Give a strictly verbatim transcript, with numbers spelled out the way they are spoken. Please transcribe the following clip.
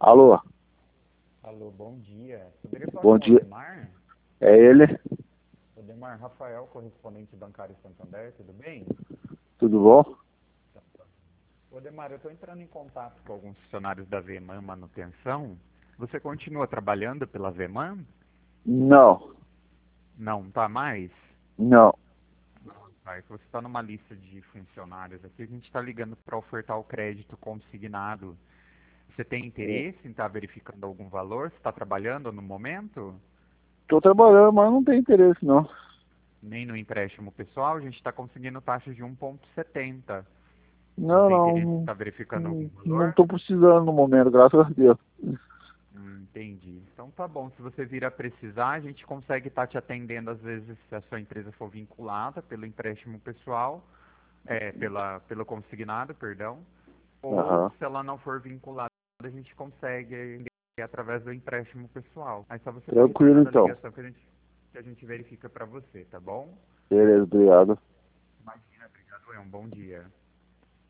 Alô, Alô, bom dia. Poderia falar bom com o dia. Odemar? É ele? Odemar Rafael, correspondente bancário Santander, tudo bem? Tudo bom? Odemar, eu estou entrando em contato com alguns funcionários da Veman Manutenção. Você continua trabalhando pela Veman? Não, Não, tá mais? não. Vai, você está numa lista de funcionários aqui, a gente está ligando para ofertar o crédito consignado. Você tem interesse em estar verificando algum valor? Você está trabalhando no momento? Estou trabalhando, mas não tem interesse, não. Nem no empréstimo pessoal, a gente está conseguindo taxas de um vírgula setenta. Não Não, tem interesse em não. estar verificando algum Não, não valor? estou precisando no momento, graças a Deus. Hum, entendi. Então tá bom, se você vir a precisar, a gente consegue estar te atendendo às vezes se a sua empresa for vinculada pelo empréstimo pessoal, é, pela, pelo consignado, perdão, ou Aham. se ela não for vinculada, a gente consegue atender através do empréstimo pessoal. Aí só você está Tranquilo, retornando a então. ligação que a gente, que a gente verifica para você, tá bom? Beleza, obrigado. Imagina, obrigado, é um bom dia.